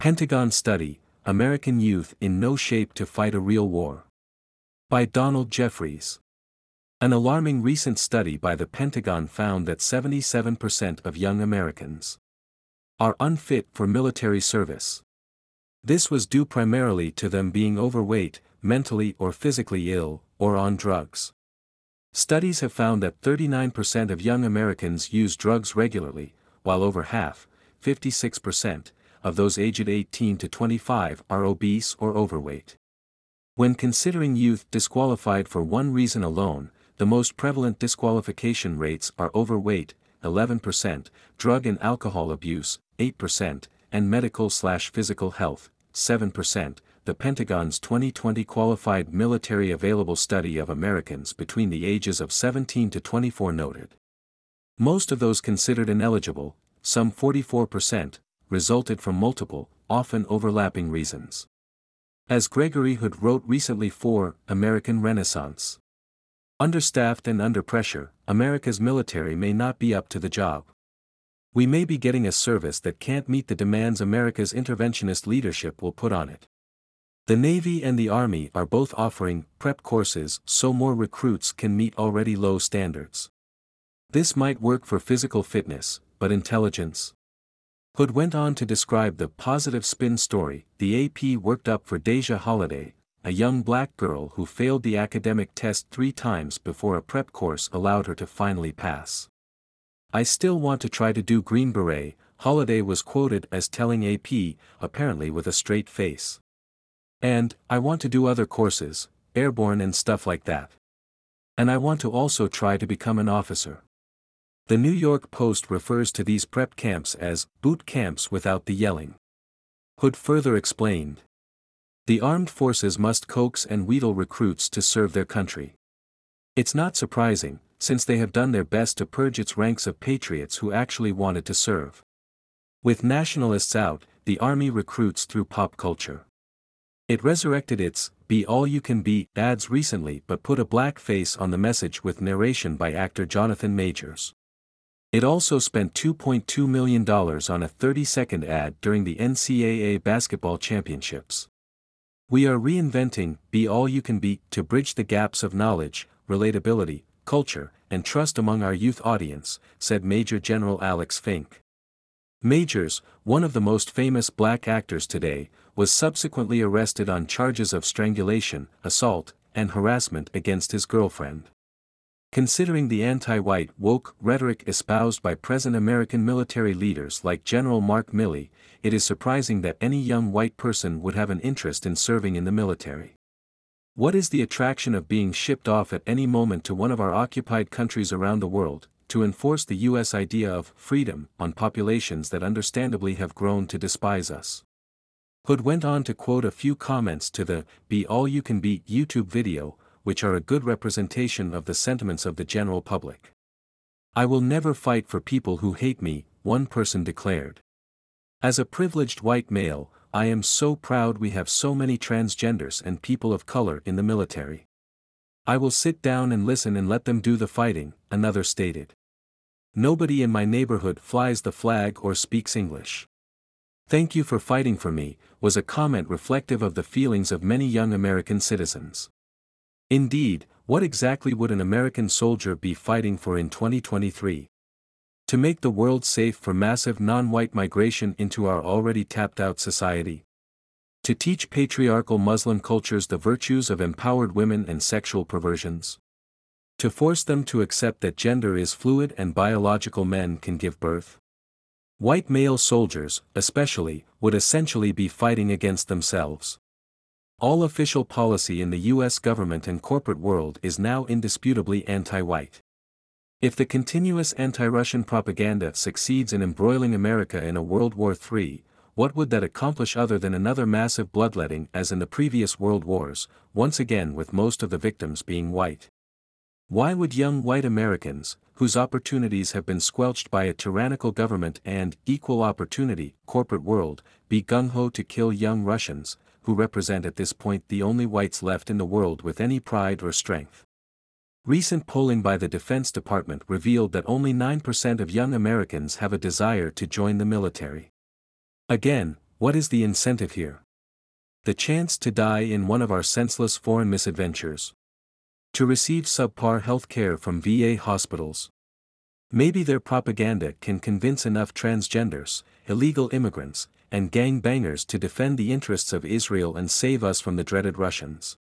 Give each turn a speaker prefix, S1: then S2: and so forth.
S1: Pentagon Study, American Youth in No Shape to Fight a Real War. By Donald Jeffries. An alarming recent study by the Pentagon found that 77% of young Americans are unfit for military service. This was due primarily to them being overweight, mentally or physically ill, or on drugs. Studies have found that 39% of young Americans use drugs regularly, while over half, 56%, of those aged 18 to 25 are obese or overweight. When considering youth disqualified for one reason alone, the most prevalent disqualification rates are overweight, 11%, drug and alcohol abuse, 8%, and medical/physical health, 7%, the Pentagon's 2020 Qualified Military Available Study of Americans between the ages of 17 to 24 noted. Most of those considered ineligible, some 44%, resulted from multiple, often overlapping reasons. As Gregory Hood wrote recently for American Renaissance, understaffed and under pressure, America's military may not be up to the job. We may be getting a service that can't meet the demands America's interventionist leadership will put on it. The Navy and the Army are both offering prep courses so more recruits can meet already low standards. This might work for physical fitness, but intelligence? Hood went on to describe the positive spin story the AP worked up for Deja Holiday, a young black girl who failed the academic test 3 times before a prep course allowed her to finally pass. "I still want to try to do Green Beret," Holiday was quoted as telling AP, apparently with a straight face. "And, I want to do other courses, airborne and stuff like that. And I want to also try to become an officer." The New York Post refers to these prep camps as boot camps without the yelling. Hood further explained, "The armed forces must coax and wheedle recruits to serve their country. It's not surprising, since they have done their best to purge its ranks of patriots who actually wanted to serve. With nationalists out, the Army recruits through pop culture. It resurrected its Be All You Can Be ads recently but put a black face on the message with narration by actor Jonathan Majors. It also spent $2.2 million on a 30-second ad during the NCAA basketball championships. We are reinventing Be All You Can Be to bridge the gaps of knowledge, relatability, culture, and trust among our youth audience," said Major General Alex Fink. Majors, one of the most famous black actors today, was subsequently arrested on charges of strangulation, assault, and harassment against his girlfriend. Considering the anti-white woke rhetoric espoused by present American military leaders like General Mark Milley, it is surprising that any young white person would have an interest in serving in the military. What is the attraction of being shipped off at any moment to one of our occupied countries around the world, to enforce the U.S. idea of freedom on populations that understandably have grown to despise us? Hood went on to quote a few comments to the Be All You Can Be YouTube video, which are a good representation of the sentiments of the general public. "I will never fight for people who hate me," one person declared. "As a privileged white male, I am so proud we have so many transgenders and people of color in the military. I will sit down and listen and let them do the fighting," another stated. "Nobody in my neighborhood flies the flag or speaks English. Thank you for fighting for me," was a comment reflective of the feelings of many young American citizens. Indeed, what exactly would an American soldier be fighting for in 2023? To make the world safe for massive non-white migration into our already tapped-out society? To teach patriarchal Muslim cultures the virtues of empowered women and sexual perversions? To force them to accept that gender is fluid and biological men can give birth? White male soldiers, especially, would essentially be fighting against themselves. All official policy in the U.S. government and corporate world is now indisputably anti-white. If the continuous anti-Russian propaganda succeeds in embroiling America in a World War III, what would that accomplish other than another massive bloodletting as in the previous world wars, once again with most of the victims being white? Why would young white Americans, whose opportunities have been squelched by a tyrannical government and equal opportunity corporate world, be gung-ho to kill young Russians, who represent at this point the only whites left in the world with any pride or strength? Recent polling by the Defense Department revealed that only 9% of young Americans have a desire to join the military. Again, What is the incentive here? The chance to die in one of our senseless foreign misadventures. To receive subpar health care from VA hospitals. Maybe their propaganda can convince enough transgenders, illegal immigrants, and gang bangers to defend the interests of Israel and save us from the dreaded Russians.